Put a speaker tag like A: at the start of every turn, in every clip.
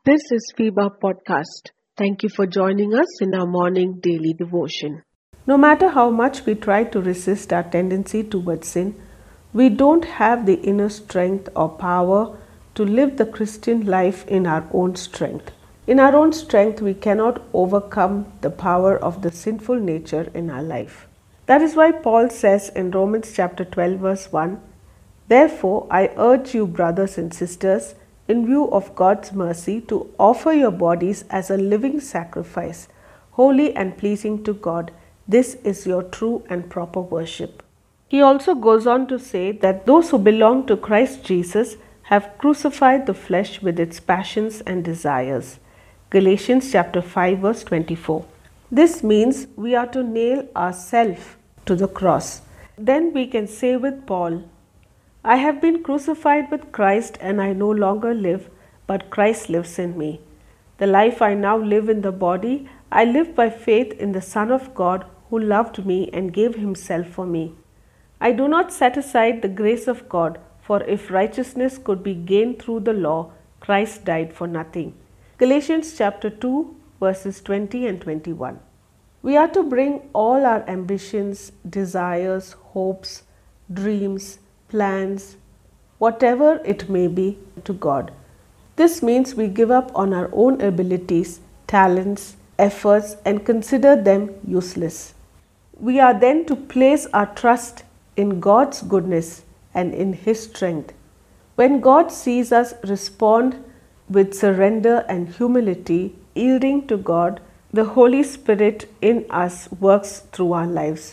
A: This is FIBA Podcast. Thank you for joining us in our morning daily devotion. No matter how much we try to resist our tendency towards sin, we don't have the inner strength or power to live the Christian life in our own strength. In our own strength, we cannot overcome the power of the sinful nature in our life. That is why Paul says in Romans chapter 12 verse 1, "Therefore I urge you, brothers and sisters, in view of God's mercy, to offer your bodies as a living sacrifice, holy and pleasing to God. This is your true and proper worship." He also goes on to say that those who belong to Christ Jesus have crucified the flesh with its passions and desires. Galatians chapter 5 verse 24. This means we are to nail ourselves to the cross. Then we can say with Paul, "I have been crucified with Christ, and I no longer live, but Christ lives in me. The life I now live in the body, I live by faith in the Son of God who loved me and gave himself for me. I do not set aside the grace of God, for if righteousness could be gained through the law, Christ died for nothing." Galatians chapter 2 verses 20 and 21. We are to bring all our ambitions, desires, hopes, dreams, plans, whatever it may be, to God. This means we give up on our own abilities, talents, efforts, and consider them useless. We are then to place our trust in God's goodness and in His strength. When God sees us respond with surrender and humility, yielding to God, the Holy Spirit in us works through our lives.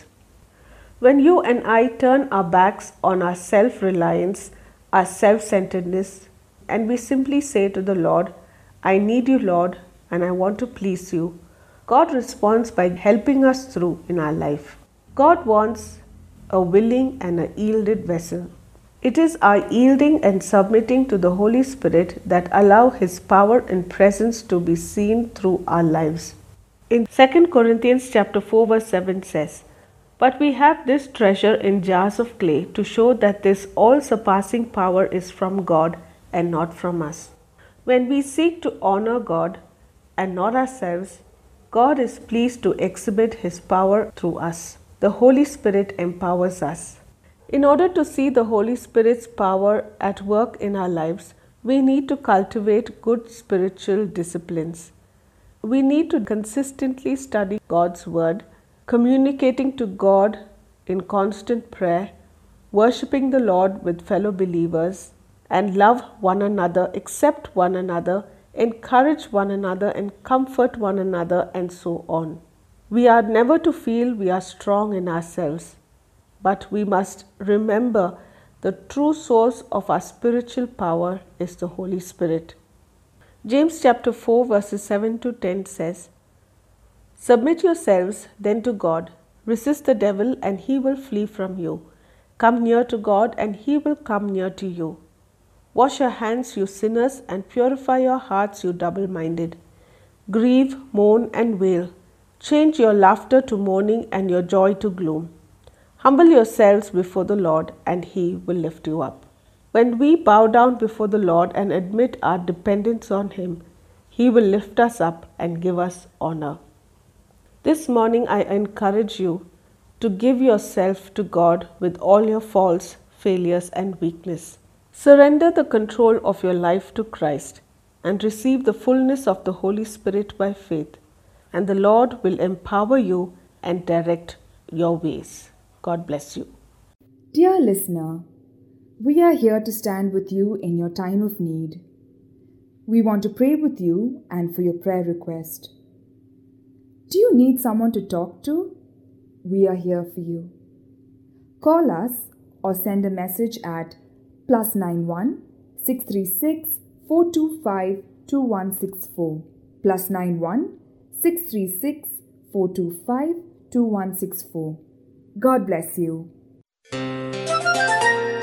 A: When you and I turn our backs on our self-reliance, our self-centeredness, and we simply say to the Lord, "I need you, Lord, and I want to please you," God responds by helping us through in our life. God wants a willing and a yielded vessel. It is our yielding and submitting to the Holy Spirit that allow His power and presence to be seen through our lives. In 2 Corinthians chapter 4 verse 7 says, "But we have this treasure in jars of clay to show that this all-surpassing power is from God and not from us." When we seek to honor God and not ourselves, God is pleased to exhibit His power through us. The Holy Spirit empowers us. In order to see the Holy Spirit's power at work in our lives, we need to cultivate good spiritual disciplines. We need to consistently study God's Word, communicating to God in constant prayer, worshipping the Lord with fellow believers, and love one another, accept one another, encourage one another, and comfort one another, and so on. We are never to feel we are strong in ourselves, but we must remember the true source of our spiritual power is the Holy Spirit. James chapter 4 verses 7 to 10 says, "Submit yourselves then to God. Resist the devil and he will flee from you. Come near to God and he will come near to you. Wash your hands, you sinners, and purify your hearts, you double-minded. Grieve, mourn, and wail. Change your laughter to mourning and your joy to gloom. Humble yourselves before the Lord, and He will lift you up." When we bow down before the Lord and admit our dependence on Him, He will lift us up and give us honor. This morning I encourage you to give yourself to God with all your faults, failures, and weakness. Surrender the control of your life to Christ and receive the fullness of the Holy Spirit by faith, and the Lord will empower you and direct your ways. God bless you.
B: Dear listener, we are here to stand with you in your time of need. We want to pray with you and for your prayer request. Do you need someone to talk to? We are here for you. Call us or send a message at +91 636 425 2164 +91 636 425 2164. God bless you.